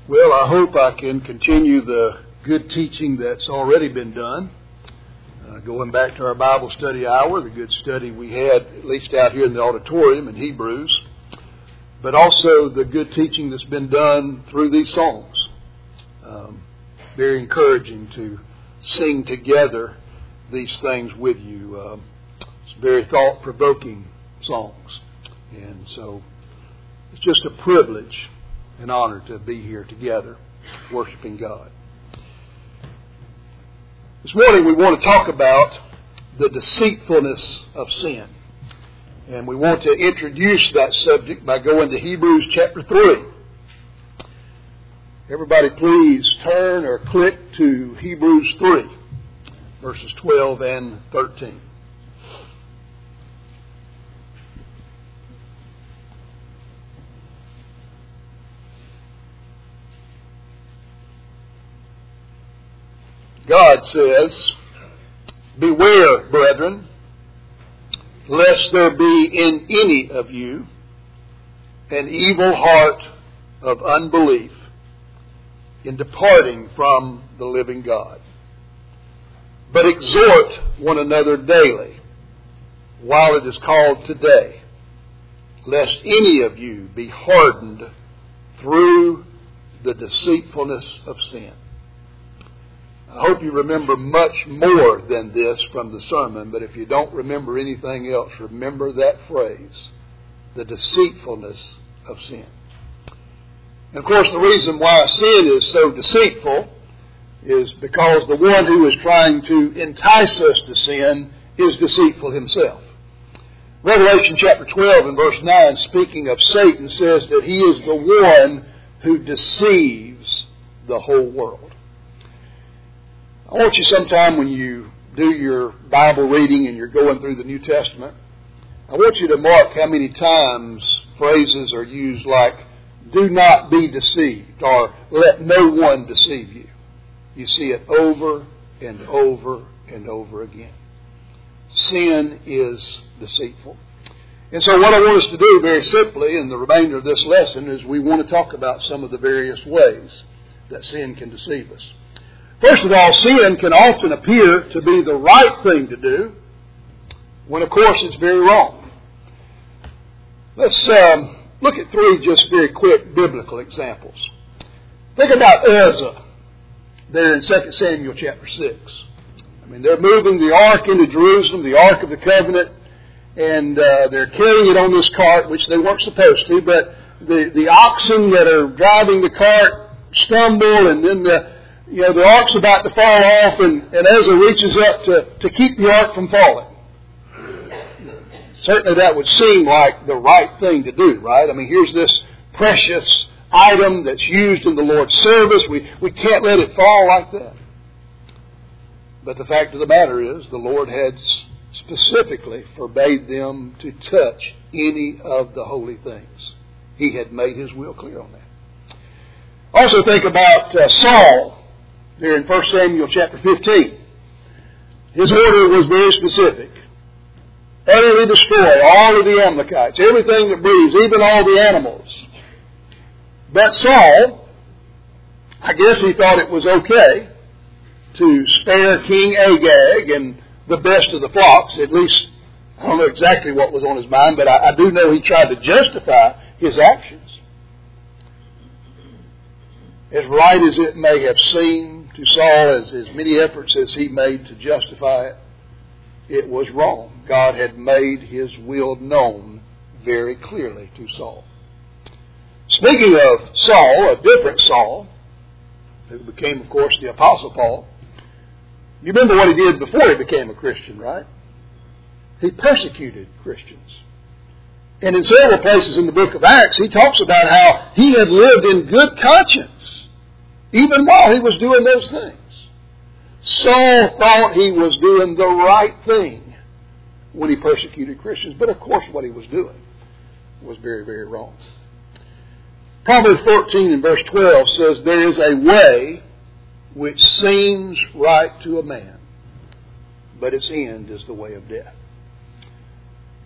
Well, I hope I can continue the good teaching that's already been done. Going back to our Bible study hour, the good study we had, at least out here in the auditorium in Hebrews, but also the good teaching that's been done through these songs. Very encouraging to sing together these things with you. It's very thought-provoking songs. And so it's just a privilege, an honor to be here together, worshiping God. This morning we want to talk about the deceitfulness of sin. And we want to introduce that subject by going to Hebrews chapter 3. Everybody please turn or click to Hebrews 3, verses 12 and 13. God says, "Beware, brethren, lest there be in any of you an evil heart of unbelief in departing from the living God. But exhort one another daily, while it is called today, lest any of you be hardened through the deceitfulness of sin." I hope you remember much more than this from the sermon, but if you don't remember anything else, remember that phrase, the deceitfulness of sin. And of course, the reason why sin is so deceitful is because the one who is trying to entice us to sin is deceitful himself. Revelation chapter 12 and verse 9, speaking of Satan, says that he is the one who deceives the whole world. I want you sometime when you do your Bible reading and you're going through the New Testament, I want you to mark how many times phrases are used like, "do not be deceived," or "let no one deceive you." You see it over and over and over again. Sin is deceitful. And so what I want us to do very simply in the remainder of this lesson is we want to talk about some of the various ways that sin can deceive us. First of all, sin can often appear to be the right thing to do, when of course it's very wrong. Let's look at three just very quick biblical examples. Think about Uzzah there in 2 Samuel chapter 6. They're moving the ark into Jerusalem, the Ark of the Covenant, and they're carrying it on this cart, which they weren't supposed to, but the oxen that are driving the cart stumble, and then the ark's about to fall off, and Uzzah reaches up to keep the ark from falling. Certainly that would seem like the right thing to do, right? Here's this precious item that's used in the Lord's service. We can't let it fall like that. But the fact of the matter is, the Lord had specifically forbade them to touch any of the holy things. He had made His will clear on that. Also think about Saul there in 1 Samuel chapter 15. His order was very specific. Utterly destroy all of the Amalekites, everything that breathes, even all the animals. But Saul, I guess he thought it was okay to spare King Agag and the best of the flocks. At least, I don't know exactly what was on his mind, but I do know he tried to justify his actions. As right as it may have seemed to Saul, as many efforts as he made to justify it, it was wrong. God had made His will known very clearly to Saul. Speaking of Saul, a different Saul, who became, of course, the Apostle Paul, you remember what he did before he became a Christian, right? He persecuted Christians. And in several places in the book of Acts, he talks about how he had lived in good conscience, even while he was doing those things. Saul thought he was doing the right thing when he persecuted Christians. But of course what he was doing was very, very wrong. Proverbs 14 and verse 12 says, "There is a way which seems right to a man, but its end is the way of death."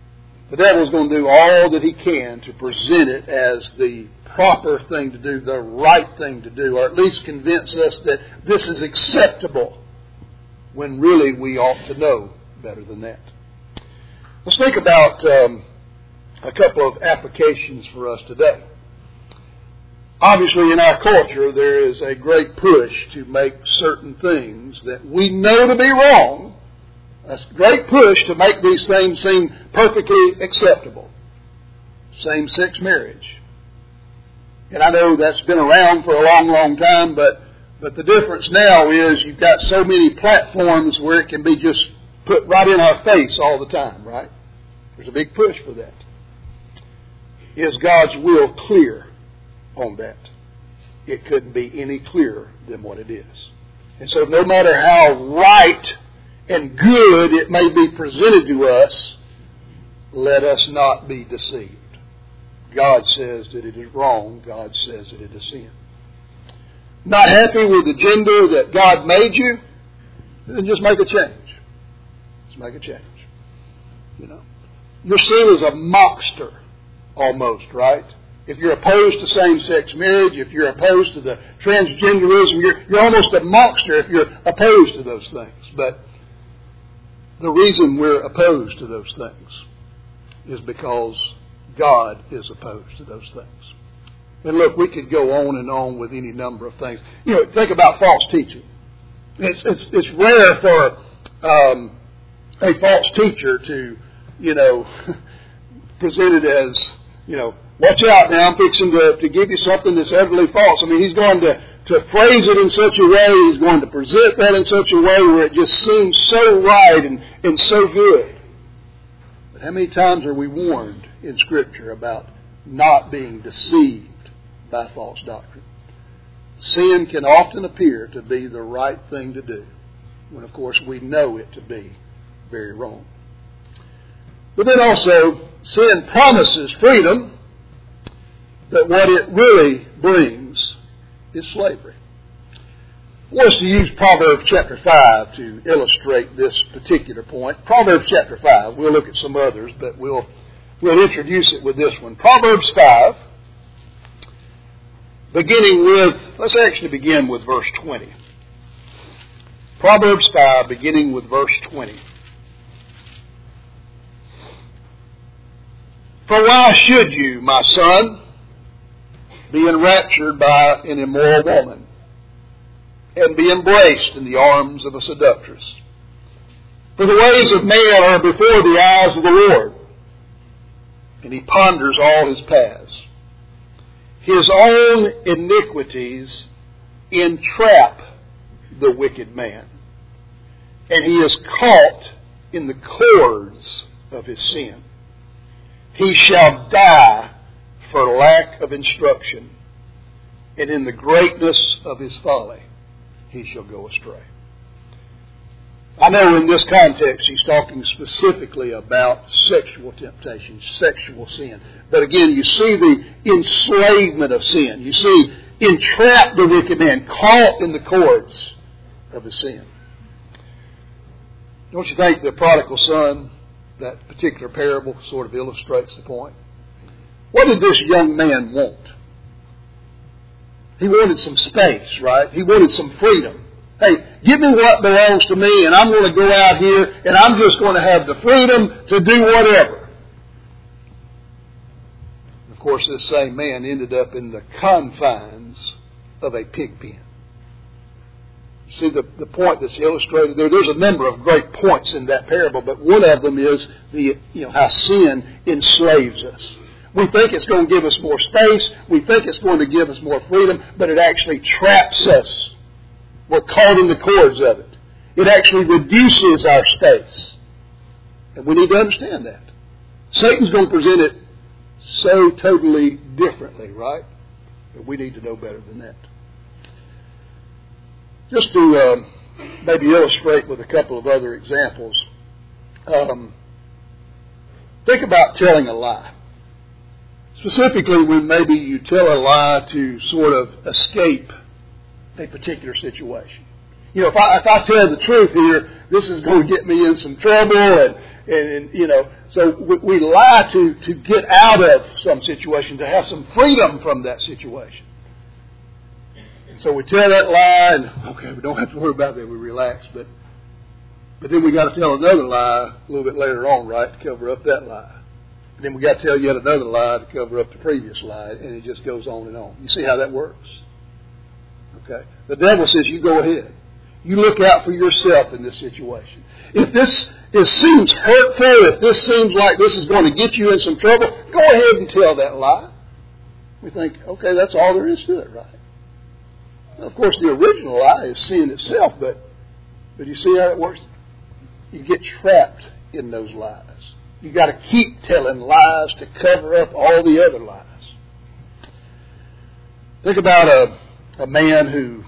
the devil's going to do all that he can to present it as the proper thing to do, the right thing to do, or at least convince us that this is acceptable, when really we ought to know better than that. Let's think about a couple of applications for us today. Obviously, in our culture, there is a great push to make certain things that we know to be wrong, a great push to make these things seem perfectly acceptable. Same-sex marriage. And I know that's been around for a long, long time, but the difference now is you've got so many platforms where it can be just put right in our face all the time, right? There's a big push for that. Is God's will clear on that? It couldn't be any clearer than what it is. And so no matter how right and good it may be presented to us, let us not be deceived. God says that it is wrong. God says that it is sin. Not happy with the gender that God made you? Then just make a change. Just make a change. You know, your sin is a mockster, almost, right? If you're opposed to same-sex marriage, if you're opposed to the transgenderism, you're almost a mockster if you're opposed to those things. But the reason we're opposed to those things is because God is opposed to those things. And look, we could go on and on with any number of things. You know, think about false teaching. It's rare for a false teacher to, present it as, watch out now, I'm fixing to give you something that's utterly false. I mean, he's going to phrase it in such a way, he's going to present that in such a way where it just seems so right and so good. But how many times are we warned in Scripture about not being deceived by false doctrine? Sin can often appear to be the right thing to do, when of course we know it to be very wrong. But then also, sin promises freedom, but what it really brings is slavery. I want us to use Proverbs chapter 5 to illustrate this particular point. Proverbs chapter 5. We'll look at some others, but we'll introduce it with this one. Proverbs 5, let's actually begin with verse 20. Proverbs 5, beginning with verse 20. For why should you, my son, be enraptured by an immoral woman, and be embraced in the arms of a seductress? For the ways of man are before the eyes of the Lord, and he ponders all his paths. His own iniquities entrap the wicked man, and he is caught in the cords of his sin. He shall die for lack of instruction, and in the greatness of his folly he shall go astray. I know in this context he's talking specifically about sexual temptation, sexual sin. But again, you see the enslavement of sin. You see, entrap the wicked man, caught in the cords of his sin. Don't you think the prodigal son, that particular parable, sort of illustrates the point? What did this young man want? He wanted some space, right? He wanted some freedom. Hey, give me what belongs to me, and I'm going to go out here, and I'm just going to have the freedom to do whatever. Of course, this same man ended up in the confines of a pig pen. See the point that's illustrated there? There's a number of great points in that parable, but one of them is how sin enslaves us. We think it's going to give us more space. We think it's going to give us more freedom, but it actually traps us. We're caught in the cords of it. It actually reduces our space. And we need to understand that. Satan's going to present it so totally differently, right? But we need to know better than that. Just to maybe illustrate with a couple of other examples. Think about telling a lie. Specifically when maybe you tell a lie to sort of escape a particular situation. You know, if I tell the truth here, this is going to get me in some trouble, and you know, so we lie to get out of some situation, to have some freedom from that situation. And so we tell that lie, and okay, we don't have to worry about that. We relax, but then we got to tell another lie a little bit later on, right, to cover up that lie. And then we got to tell yet another lie to cover up the previous lie, and it just goes on and on. You see how that works? Okay. The devil says, you go ahead. You look out for yourself in this situation. If this seems hurtful, if this seems like this is going to get you in some trouble, go ahead and tell that lie. We think, okay, that's all there is to it, right? Now, of course, the original lie is sin itself, but you see how it works? You get trapped in those lies. You got to keep telling lies to cover up all the other lies. Think about a man who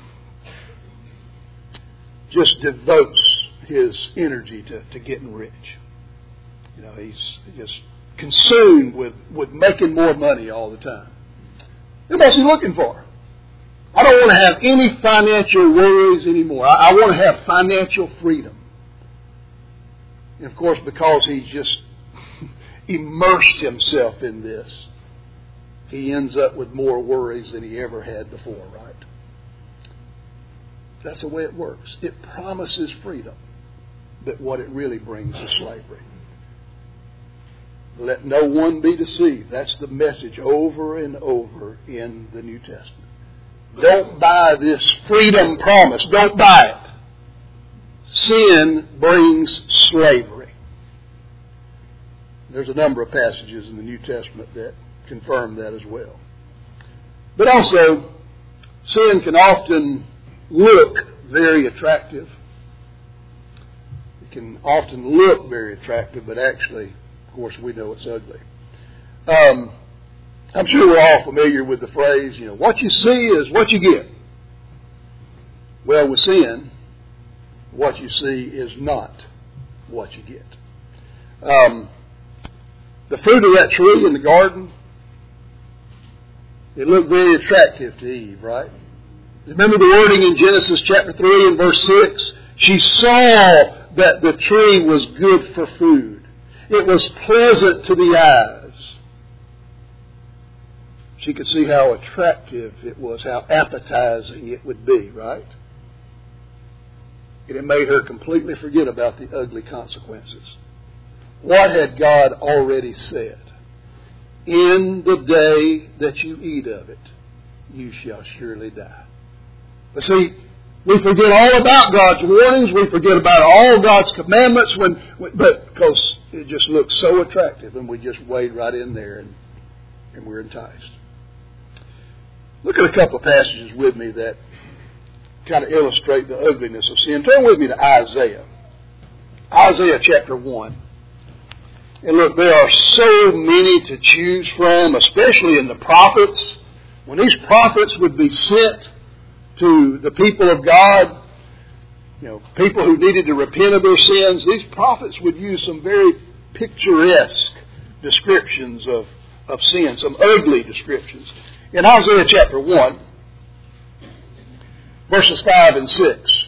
just devotes his energy to getting rich. You know, he's just consumed with making more money all the time. What's he looking for? I don't want to have any financial worries anymore. I want to have financial freedom. And of course, because he's just immersed himself in this, he ends up with more worries than he ever had before, right? That's the way it works. It promises freedom, but what it really brings is slavery. Let no one be deceived. That's the message over and over in the New Testament. Don't buy this freedom promise. Don't buy it. Sin brings slavery. There's a number of passages in the New Testament that confirm that as well. But also, sin can often look very attractive. It can often look very attractive, but actually, of course, we know it's ugly. I'm sure we're all familiar with the phrase, you know, what you see is what you get. Well, with sin, what you see is not what you get. The fruit of that tree in the garden, it looked very attractive to Eve, right? Remember the wording in Genesis chapter 3 and verse 6? She saw that the tree was good for food. It was pleasant to the eyes. She could see how attractive it was, how appetizing it would be, right? And it made her completely forget about the ugly consequences. What had God already said? In the day that you eat of it, you shall surely die. But see, we forget all about God's warnings. We forget about all God's commandments but because it just looks so attractive, and we just wade right in there and we're enticed. Look at a couple of passages with me that kind of illustrate the ugliness of sin. Turn with me to Isaiah. Isaiah chapter 1. And look, there are so many to choose from, especially in the prophets. When these prophets would be sent to the people of God, you know, people who needed to repent of their sins, these prophets would use some very picturesque descriptions of sin, some ugly descriptions. In Isaiah chapter 1, verses 5 and 6,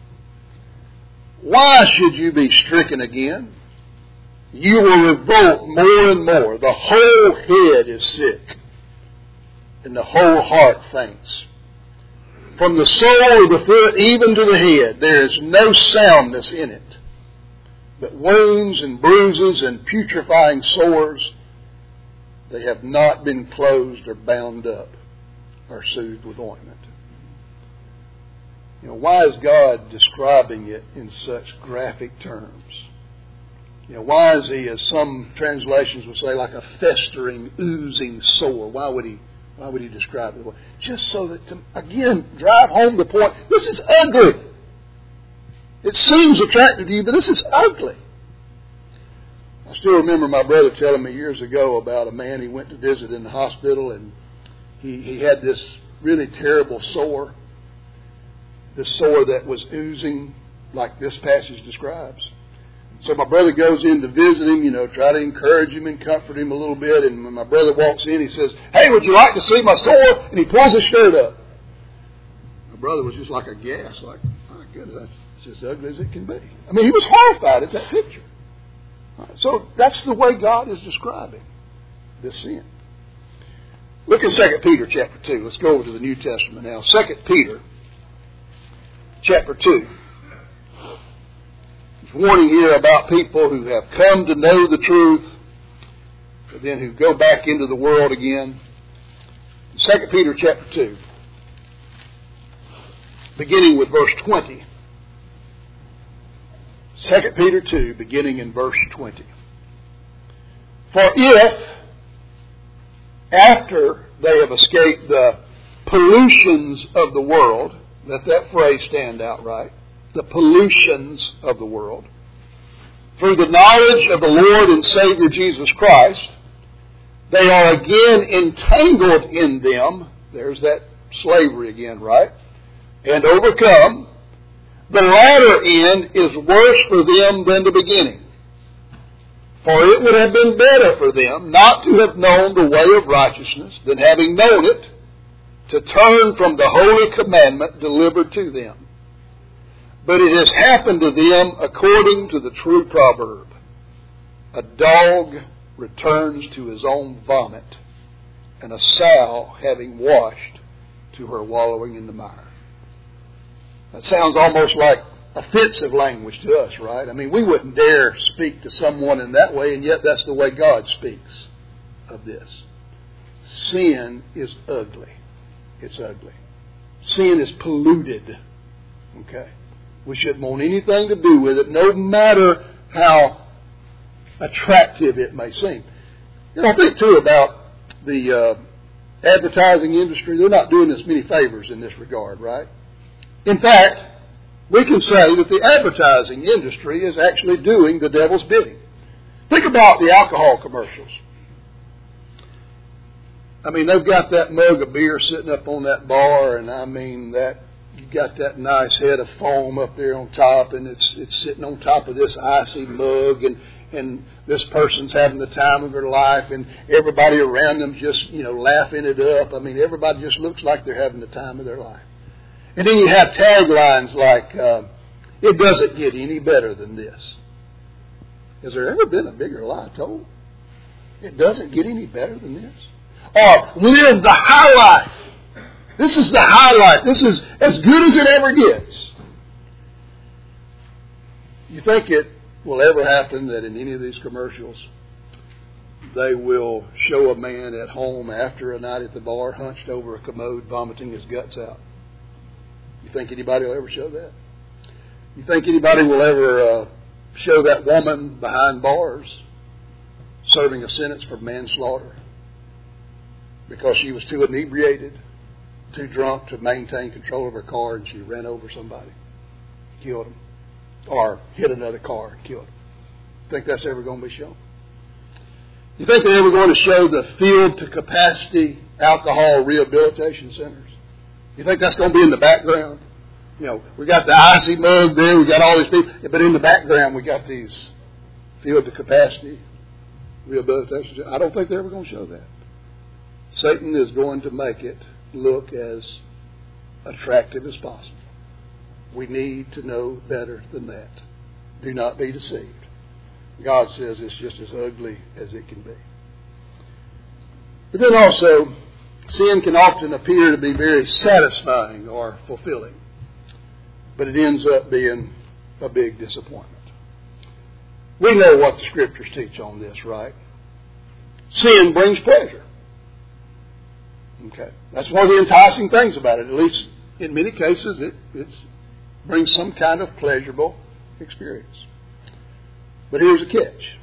why should you be stricken again? You will revolt more and more. The whole head is sick, and the whole heart faints. From the sole of the foot even to the head, there is no soundness in it, but wounds and bruises and putrefying sores. They have not been closed or bound up or soothed with ointment. You know, why is God describing it in such graphic terms? You know, why is he, as some translations would say, like a festering, oozing sore? Why would he describe it? Just so that, to, again, drive home the point, this is ugly. It seems attractive to you, but this is ugly. I still remember my brother telling me years ago about a man he went to visit in the hospital, and he had this really terrible sore. This sore that was oozing like this passage describes. So my brother goes in to visit him, you know, try to encourage him and comfort him a little bit. And when my brother walks in, he says, "Hey, would you like to see my sore?" And he pulls his shirt up. My brother was just like aghast, like, "My goodness, that's as ugly as it can be. I mean, he was horrified at that picture. Right, so that's the way God is describing this sin. Look at 2 Peter chapter 2. Let's go over to the New Testament now. 2 Peter chapter 2. There's warning here about people who have come to know the truth, but then who go back into the world again. 2 Peter chapter 2, beginning with verse 20. 2 Peter 2, beginning in verse 20. For if, after they have escaped the pollutions of the world, let that phrase stand out right, the pollutions of the world, through the knowledge of the Lord and Savior Jesus Christ, they are again entangled in them, there's that slavery again, right, and overcome, the latter end is worse for them than the beginning. For it would have been better for them not to have known the way of righteousness than having known it, to turn from the holy commandment delivered to them. But it has happened to them according to the true proverb. A dog returns to his own vomit, and a sow, having washed, to her wallowing in the mire. That sounds almost like offensive language to us, right? I mean, we wouldn't dare speak to someone in that way, and yet that's the way God speaks of this. Sin is ugly. It's ugly. Sin is polluted. Okay? We shouldn't want anything to do with it, no matter how attractive it may seem. You know, I think, too, about the advertising industry. They're not doing us many favors in this regard, right? In fact, we can say that the advertising industry is actually doing the devil's bidding. Think about the alcohol commercials. I mean, they've got that mug of beer sitting up on that bar, and I mean, that you got that nice head of foam up there on top, and it's sitting on top of this icy mug, and this person's having the time of their life, and everybody around them just, laughing it up. I mean, everybody just looks like they're having the time of their life. And then you have taglines like, it doesn't get any better than this. Has there ever been a bigger lie told? It doesn't get any better than this. Or, live the high life. This is the high life. This is as good as it ever gets. You think it will ever happen that in any of these commercials they will show a man at home after a night at the bar hunched over a commode vomiting his guts out? You think anybody will ever show that? You think anybody will ever show that woman behind bars serving a sentence for manslaughter because she was too inebriated, too drunk to maintain control of her car, and she ran over somebody, killed him, or hit another car and killed him? Think that's ever going to be shown? You think they're ever going to show the filled to capacity alcohol rehabilitation centers? You think that's going to be in the background? We got the icy mug there, we got all these people, but in the background we got these filled to capacity rehabilitation centers. I don't think they're ever going to show that. Satan is going to make it look as attractive as possible. We need to know better than that. Do not be deceived. God says it's just as ugly as it can be. But then also, sin can often appear to be very satisfying or fulfilling, but it ends up being a big disappointment. We know what the Scriptures teach on this, right? Sin brings pleasure. Okay, that's one of the enticing things about it. At least in many cases, it brings some kind of pleasurable experience. But here's a catch.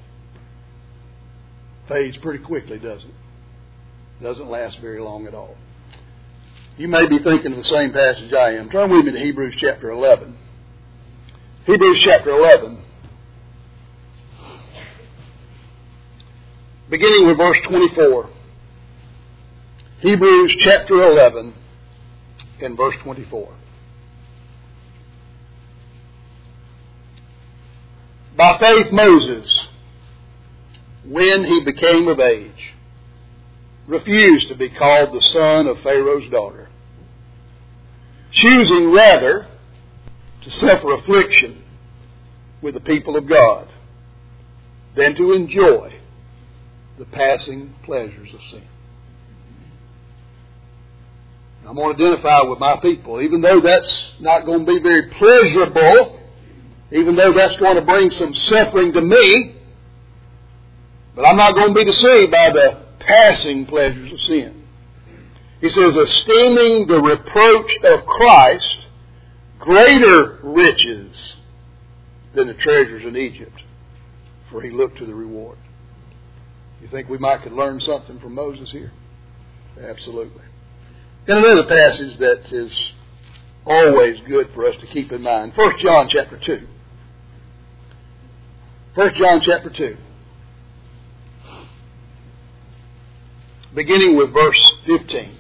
Fades pretty quickly, doesn't it? Doesn't last very long at all. You may be thinking of the same passage I am. Turn with me to Hebrews chapter 11. Hebrews chapter 11, beginning with verse 24. Hebrews chapter 11 and verse 24. By faith Moses, when he became of age, refused to be called the son of Pharaoh's daughter, choosing rather to suffer affliction with the people of God than to enjoy the passing pleasures of sin. I'm going to identify with my people, even though that's not going to be very pleasurable, even though that's going to bring some suffering to me, but I'm not going to be deceived by the passing pleasures of sin. He says, esteeming the reproach of Christ greater riches than the treasures in Egypt, for he looked to the reward. You think we might could learn something from Moses here? Absolutely. And another passage that is always good for us to keep in mind, 1 John chapter 2. 1 John chapter 2. Beginning with verse 15.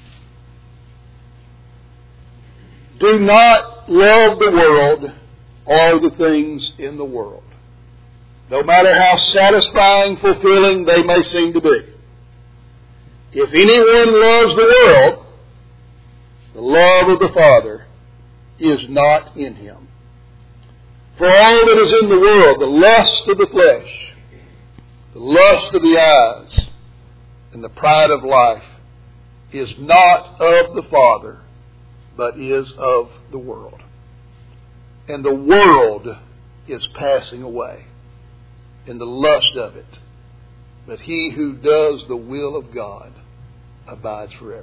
Do not love the world or the things in the world, no matter how satisfying, fulfilling they may seem to be. If anyone loves the world, the love of the Father is not in him. For all that is in the world, the lust of the flesh, the lust of the eyes, and the pride of life, is not of the Father, but is of the world. And the world is passing away in the lust of it. But he who does the will of God abides forever.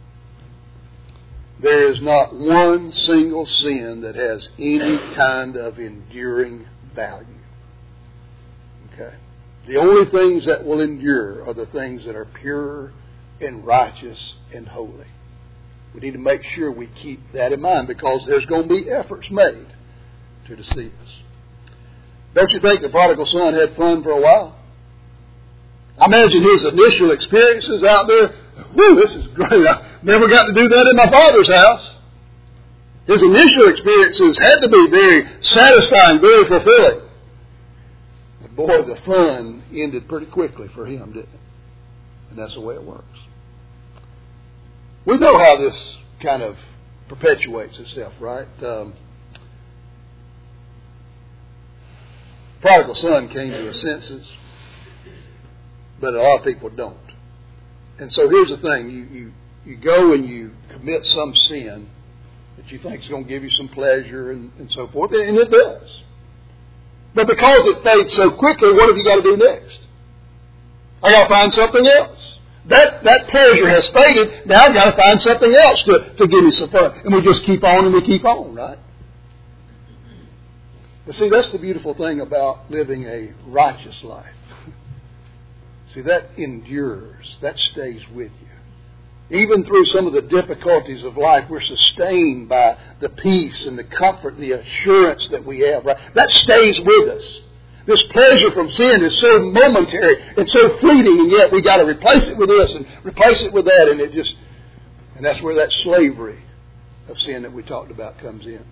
There is not one single sin that has any kind of enduring value. Okay? The only things that will endure are the things that are pure and righteous and holy. We need to make sure we keep that in mind, because there's going to be efforts made to deceive us. Don't you think the prodigal son had fun for a while? I imagine his initial experiences out there, whew, this is great. I never got to do that in my father's house. His initial experiences had to be very satisfying, very fulfilling. But boy, the fun ended pretty quickly for him, didn't it? And that's the way it works. We know how this kind of perpetuates itself, right? Prodigal son came to his senses, but a lot of people don't. And so here's the thing. You go and you commit some sin that you think is going to give you some pleasure and so forth, and it does. But because it fades so quickly, what have you got to do next? I got to find something else. That pleasure has faded. Now I've got to find something else to give me some fun. And we just keep on and we keep on, right? But see, that's the beautiful thing about living a righteous life. See, that endures. That stays with you. Even through some of the difficulties of life, we're sustained by the peace and the comfort and the assurance that we have, right? That stays with us. This pleasure from sin is so momentary and so fleeting, and yet we got to replace it with this and replace it with that, and that's where that slavery of sin that we talked about comes in.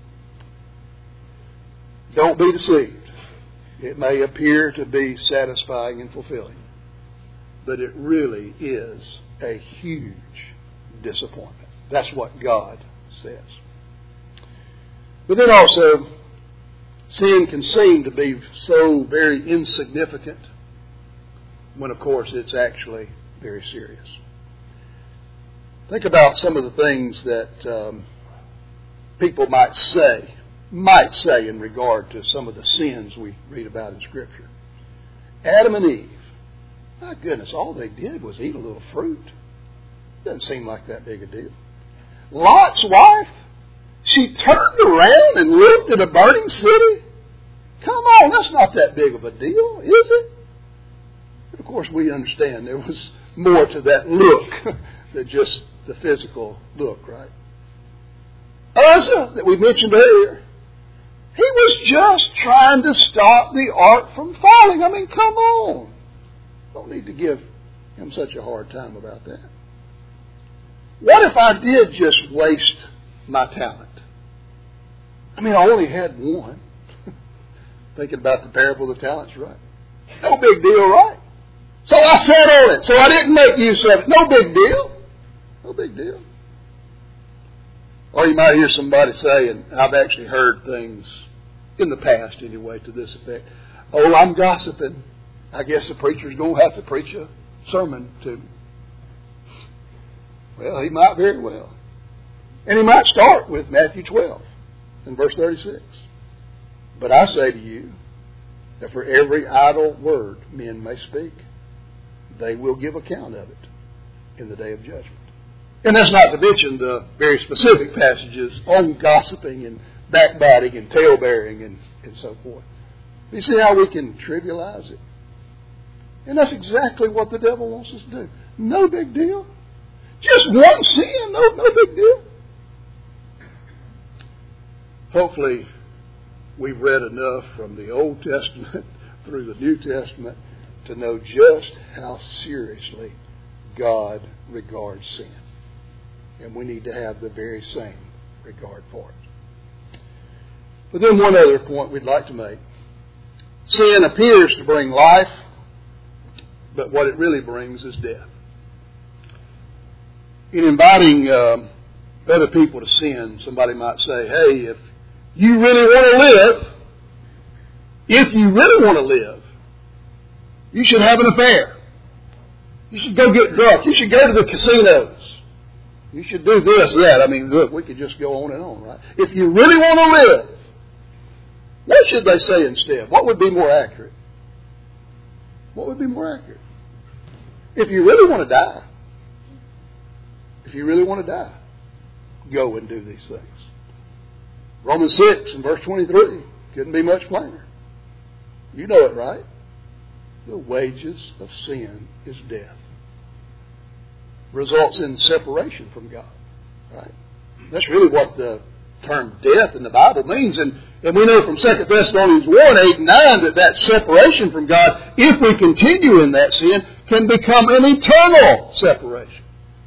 Don't be deceived. It may appear to be satisfying and fulfilling, but it really is a huge disappointment. That's what God says. But then also, sin can seem to be so very insignificant when, of course, it's actually very serious. Think about some of the things that people might say in regard to some of the sins we read about in Scripture. Adam and Eve, my goodness, all they did was eat a little fruit. Doesn't seem like that big a deal. Lot's wife, she turned around and looked at a burning city. Come on, that's not that big of a deal, is it? But of course, we understand there was more to that look than just the physical look, right? Uzzah, that we mentioned earlier, he was just trying to stop the ark from falling. I mean, come on. Don't need to give him such a hard time about that. What if I did just waste my talent? I mean, I only had one. Thinking about the parable of the talents, right? No big deal, right? So I sat on it. So I didn't make use of it. No big deal. No big deal. Or you might hear somebody say, and I've actually heard things in the past anyway to this effect, oh, I'm gossiping. I guess the preacher's going to have to preach a sermon to me. Well, he might very well. And he might start with Matthew 12 and verse 36. But I say to you that for every idle word men may speak, they will give account of it in the day of judgment. And that's not to mention the very specific passages on gossiping and backbiting and talebearing and so forth. You see how we can trivialize it? And that's exactly what the devil wants us to do. No big deal. Just one sin, no big deal. Hopefully, we've read enough from the Old Testament through the New Testament to know just how seriously God regards sin. And we need to have the very same regard for it. But then one other point we'd like to make. Sin appears to bring life, but what it really brings is death. In inviting other people to sin, somebody might say, hey, if you really want to live, you should have an affair. You should go get drunk. You should go to the casinos. You should do this, that. I mean, look, we could just go on and on, right? If you really want to live, what should they say instead? What would be more accurate? What would be more accurate? If you really want to die, go and do these things. Romans 6 and verse 23 couldn't be much plainer. You know it, right? The wages of sin is death. Results in separation from God. Right? That's really what the term death in the Bible means. And we know from 2 Thessalonians 1, 8 and 9 that separation from God, if we continue in that sin, can become an eternal separation.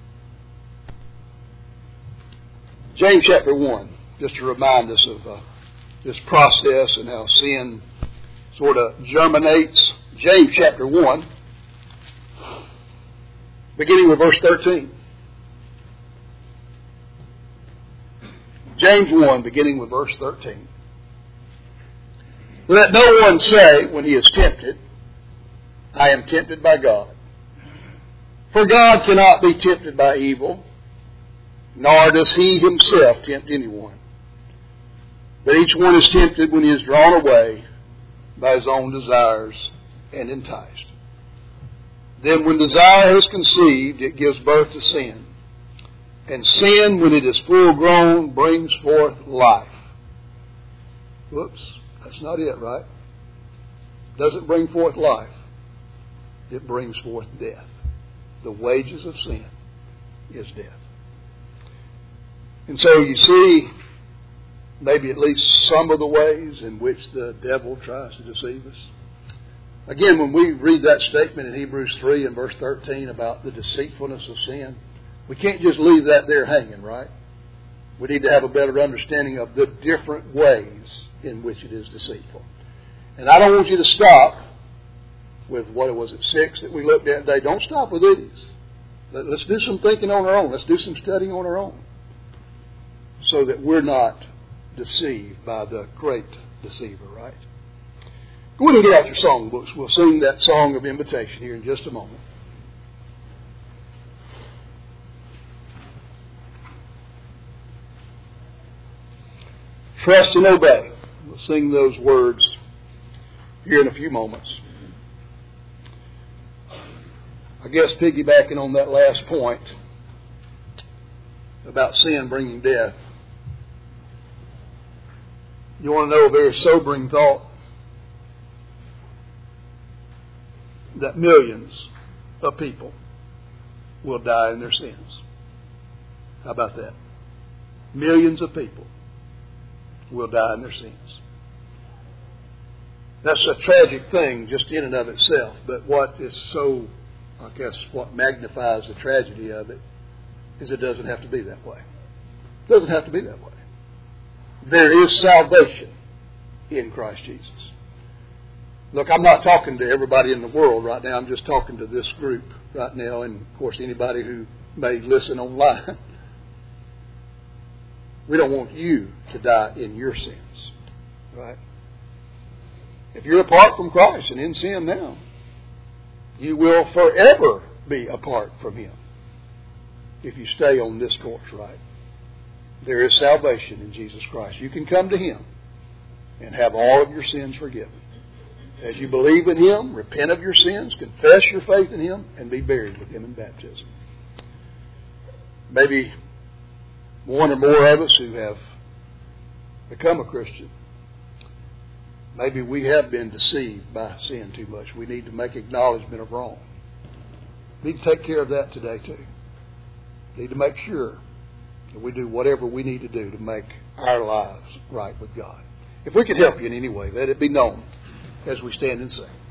James chapter 1, just to remind us of this process and how sin sort of germinates. James chapter 1, beginning with verse 13. James 1, beginning with verse 13. Let no one say when he is tempted, I am tempted by God. For God cannot be tempted by evil, nor does he himself tempt anyone. But each one is tempted when he is drawn away by his own desires and enticed. Then when desire is conceived, it gives birth to sin. And sin, when it is full grown, brings forth life. Whoops, that's not it, right? Doesn't bring forth life. It brings forth death. The wages of sin is death. And so you see maybe at least some of the ways in which the devil tries to deceive us. Again, when we read that statement in Hebrews 3 and verse 13 about the deceitfulness of sin, we can't just leave that there hanging, right? We need to have a better understanding of the different ways in which it is deceitful. And I don't want you to stop with, what was it, 6 that we looked at today. Don't stop with these. Let's do some thinking on our own. Let's do some studying on our own, so that we're not deceived by the great deceiver, right? Go ahead and get out your songbooks. We'll sing that song of invitation here in just a moment. Trust and obey. We'll sing those words here in a few moments. I guess piggybacking on that last point about sin bringing death, you want to know a very sobering thought? That millions of people will die in their sins. How about that? Millions of people will die in their sins. That's a tragic thing just in and of itself, but what is so, I guess, what magnifies the tragedy of it is it doesn't have to be that way. It doesn't have to be that way. There is salvation in Christ Jesus. Look, I'm not talking to everybody in the world right now. I'm just talking to this group right now, and of course anybody who may listen online. We don't want you to die in your sins. Right? If you're apart from Christ and in sin now, you will forever be apart from Him if you stay on this course, right? There is salvation in Jesus Christ. You can come to Him and have all of your sins forgiven. As you believe in Him, repent of your sins, confess your faith in Him, and be buried with Him in baptism. Maybe one or more of us who have become a Christian, maybe we have been deceived by sin too much. We need to make acknowledgement of wrong. We need to take care of that today too. We need to make sure that we do whatever we need to do to make our lives right with God. If we can help you in any way, let it be known as we stand and sing.